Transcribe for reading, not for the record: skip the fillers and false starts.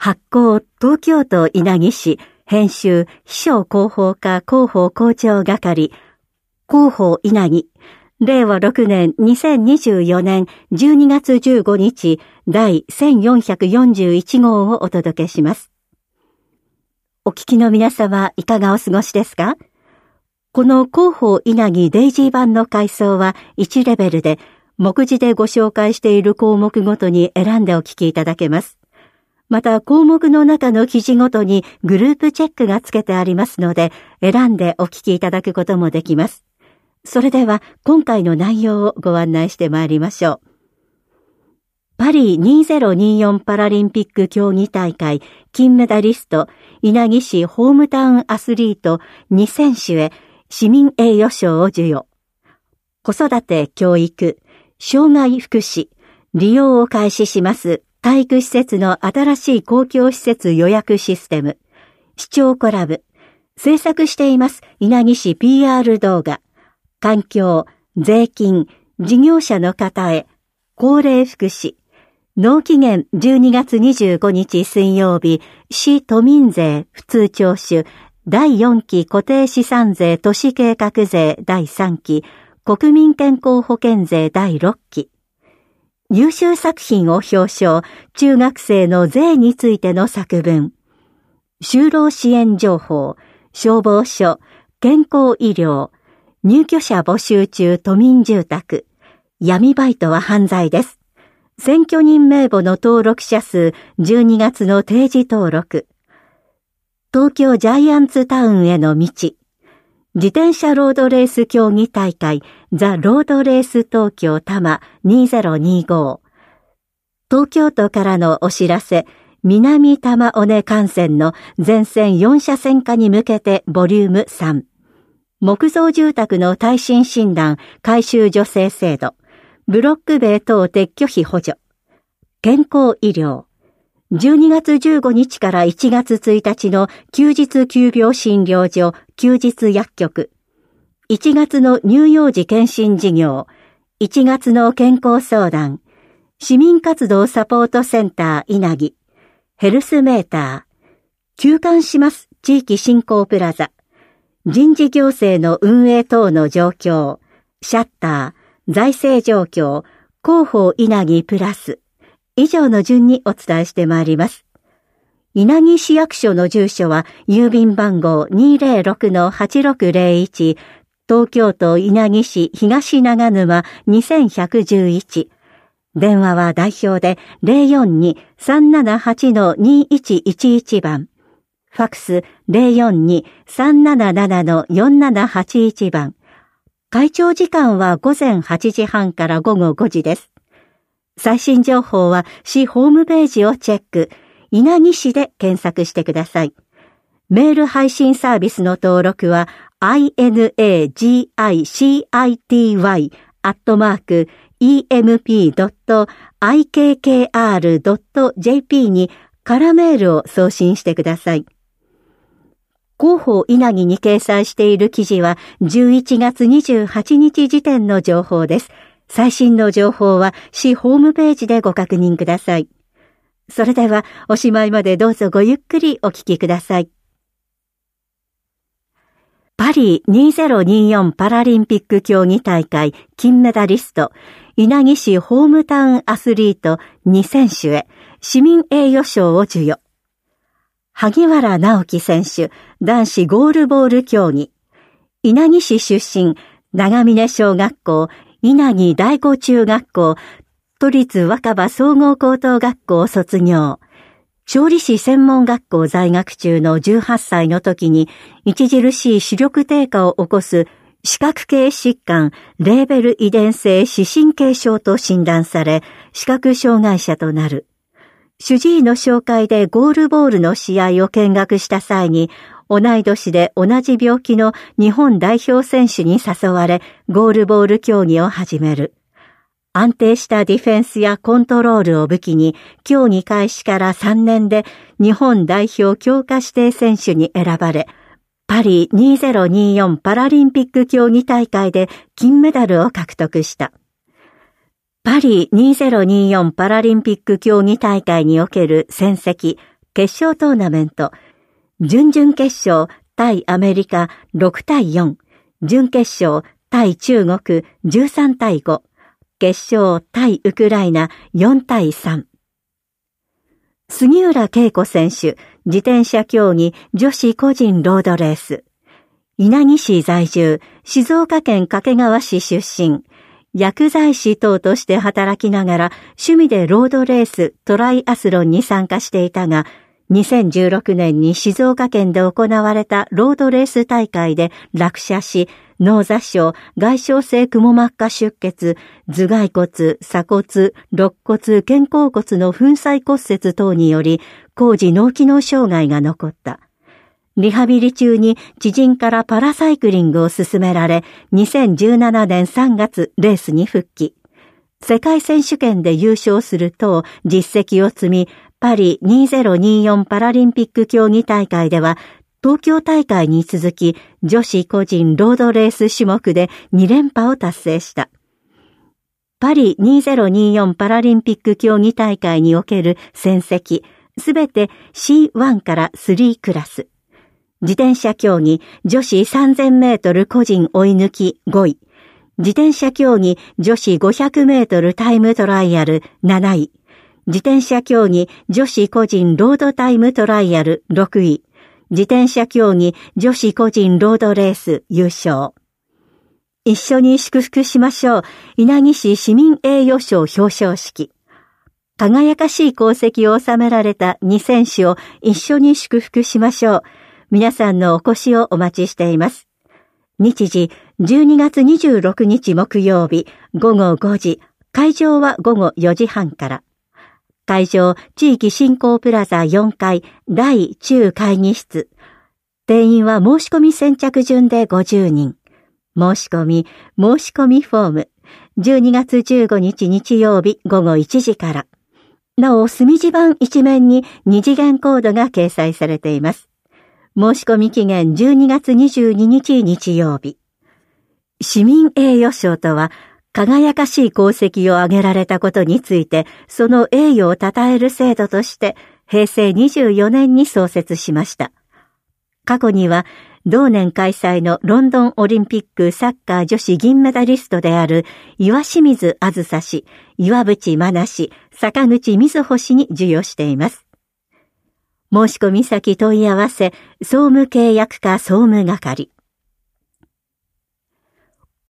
発行東京都稲城市編集秘書広報課広報校長係広報稲城令和6年2024年12月15日第1441号をお届けします。お聞きの皆様いかがお過ごしですか？この広報稲城デイジー版の階層は1レベルで目次でご紹介している項目ごとに選んでお聞きいただけます。また項目の中の記事ごとにグループチェックがつけてありますので選んでお聞きいただくこともできます。それでは今回の内容をご案内してまいりましょう。パリ2024パラリンピック競技大会金メダリスト稲城市ホームタウンアスリート2選手へ市民栄誉賞を授与。子育て教育、障害福祉、利用を開始します体育施設の新しい公共施設予約システム、市長コラボ、制作しています稲城市 PR 動画、環境、税金、事業者の方へ、高齢福祉、納期限12月25日水曜日、市都民税普通徴収、第4期固定資産税都市計画税第3期、国民健康保険税第6期。優秀作品を表彰、中学生の税についての作文。就労支援情報、消防署、健康医療、入居者募集中都民住宅。闇バイトは犯罪です。選挙人名簿の登録者数12月の定時登録。東京ジャイアンツタウンへの道。自転車ロードレース競技大会ザ・ロードレース東京多摩2025。東京都からのお知らせ、南多摩尾根幹線の全線4車線化に向けてボリューム3。木造住宅の耐震診断、改修助成制度、ブロック塀等撤去費補助、健康医療、12月15日から1月1日の休日急病診療所、休日薬局、1月の乳幼児検診事業、1月の健康相談、市民活動サポートセンター稲城、ヘルスメーター、休館します地域振興プラザ、人事行政の運営等の状況、シャッター、財政状況、広報稲城プラス、以上の順にお伝えしてまいります。稲城市役所の住所は郵便番号 206-8601 東京都稲城市東長沼2111。電話は代表で 042-378-2111 番。ファクス 042-377-4781 番。開庁時間は午前8時半から午後5時です。最新情報は市ホームページをチェック。稲城市で検索してください。メール配信サービスの登録は inagicity@emp.ikkr.jp に空メールを送信してください。広報稲城に掲載している記事は11月28日時点の情報です。最新の情報は市ホームページでご確認ください。それではおしまいまでどうぞごゆっくりお聞きください。パリ2024パラリンピック競技大会金メダリスト稲城市ホームタウンアスリート2選手へ市民栄誉賞を授与。萩原直樹選手、男子ゴールボール競技。稲城市出身、長峰小学校、稲城第五中学校、都立若葉総合高等学校卒業。調理師専門学校在学中の18歳の時に、著しい視力低下を起こす視覚系疾患、レーベル遺伝性視神経症と診断され、視覚障害者となる。主治医の紹介でゴールボールの試合を見学した際に、同い年で同じ病気の日本代表選手に誘われ、ゴールボール競技を始める。安定したディフェンスやコントロールを武器に、競技開始から3年で日本代表強化指定選手に選ばれ、パリ2024パラリンピック競技大会で金メダルを獲得した。パリ2024パラリンピック競技大会における戦績、 決勝トーナメント、準々決勝対アメリカ6対4、準決勝対中国13対5、決勝対ウクライナ4対3。杉浦佳子選手、自転車競技女子個人ロードレース。稲城市在住、静岡県掛川市出身。薬剤師等として働きながら趣味でロードレース、トライアスロンに参加していたが、2016年に静岡県で行われたロードレース大会で落車し、脳挫傷、外傷性くも膜下出血、頭蓋骨、鎖骨、肋骨、肩甲骨の粉砕骨折等により、高次脳機能障害が残った。リハビリ中に知人からパラサイクリングを勧められ、2017年3月レースに復帰。世界選手権で優勝すると実績を積み、パリ2024パラリンピック競技大会では、東京大会に続き女子個人ロードレース種目で2連覇を達成した。パリ2024パラリンピック競技大会における戦績、すべて C1 から3クラス。自転車競技女子3000メートル個人追い抜き5位。自転車競技女子500メートルタイムトライアル7位。自転車競技女子個人ロードタイムトライアル6位。自転車競技女子個人ロードレース優勝。一緒に祝福しましょう。稲城市市民栄誉賞表彰式。輝かしい功績を収められた2選手を一緒に祝福しましょう。皆さんのお越しをお待ちしています。日時12月26日木曜日午後5時、会場は午後4時半から。会場地域振興プラザ4階大中会議室。定員は申し込み先着順で50人。申し込みフォーム。12月15日日曜日午後1時から。なお、墨字板一面に2次元コードが掲載されています。申し込み期限12月22日日曜日。市民栄誉賞とは、輝かしい功績を挙げられたことについて、その栄誉を称える制度として、平成24年に創設しました。過去には、同年開催のロンドンオリンピックサッカー女子銀メダリストである岩清水あずさ氏、岩渕真奈氏、坂口瑞穂氏に授与しています。申し込み先問い合わせ、総務契約課総務係。